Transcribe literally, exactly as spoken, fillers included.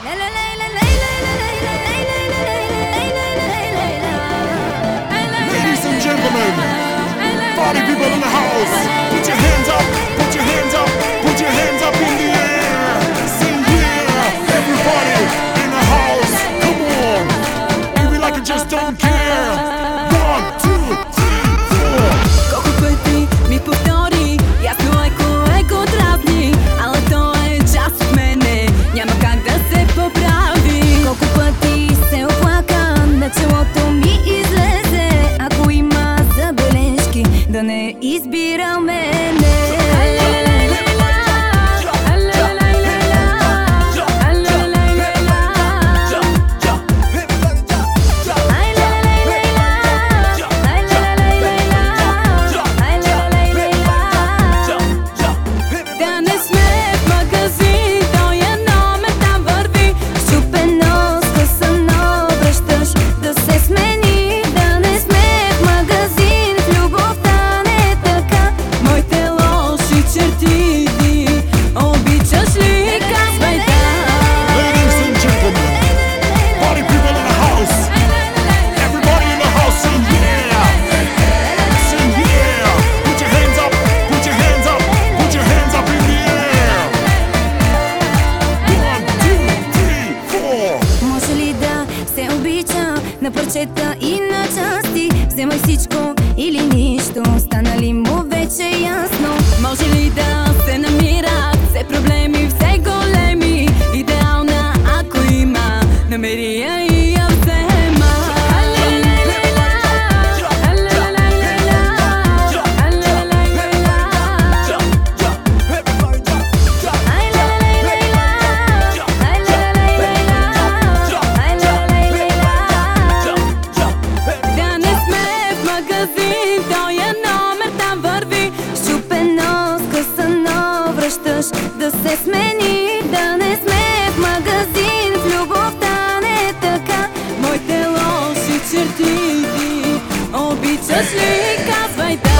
Ladies and gentlemen, party people in the house, put your hands up, put your hands up, put your hands up in the air. Sing yeah, everybody in the house, come on. And we like it, just don't care. One, two, three, four. Колко пъти ми повтори, ясно еко, еко травни, ала то е част от мене, няма как да се поправи. Колко пъти се оплака, на челото ми излезе, ако има забележки, да не избира мене. На парчета и на части, вземай всичко или нищо, стана ли му вече ясно? Може ли да се намират все проблеми, все големи, идеална ако има, намери я и я взема. Да се смени, да не сме в магазин, в любовта не така. Моите лоши черти ти обичаш ли, казвай да.